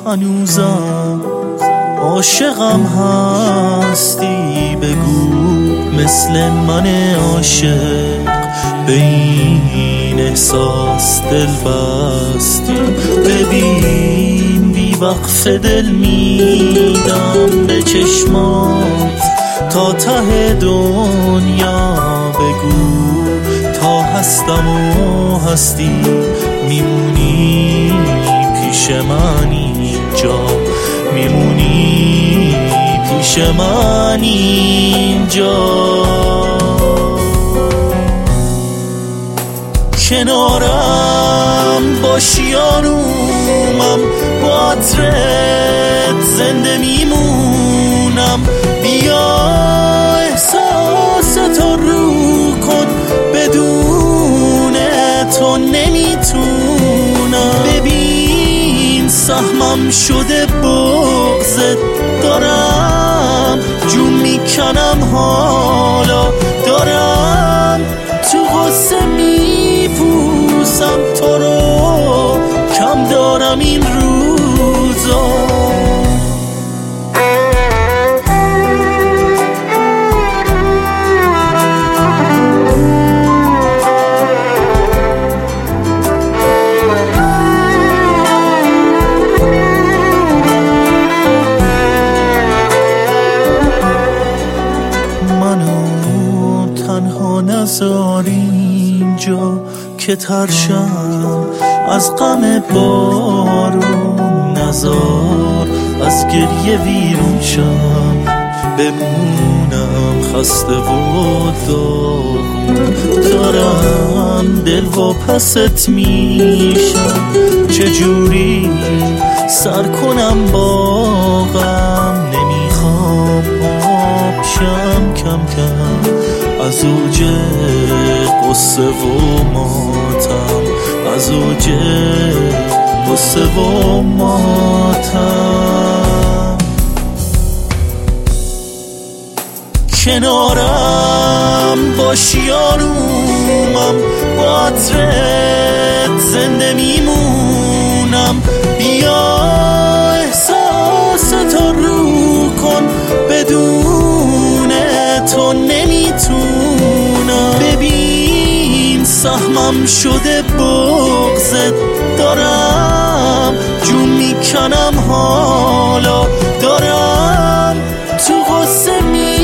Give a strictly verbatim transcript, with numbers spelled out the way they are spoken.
هنوزم عاشقم هستی، بگو مثل من عاشق به این احساس دل بستی. ببین بی وقف دل میدم به چشمات تا ته دنیا، بگو تا هستم و هستی میمونی پیش من اینجا، میمونی پیش من اینجا. کنارم باشی آرومم، با عطرت زنده میمونم. بیا احساس تو رو کن، بدون تو نمیتونم. ببین سهمم شده بغضت، دارم جون میکنم حالا، دارم تو غصه میپوسم تو رو، کم دارم این روزا. تنها نذار اینجا که ترشم از غم بارون، نذار از گریه ویرون شم، بمونم خسته و داغون. دارم دل و پست میشم، چجوری سر کنم باغم، نمیخوام آب شم کم کم از اوج قصه و ماتم، از اوج قصه و ماتم. کنارم باشی آرومم، با عطرت زنده میمونم. بیا احساس تو رو کن، بدون تو نمیتونم. ببین سهمم شده بغضت، دارم جون میکنم حالا، دارم تو غصه می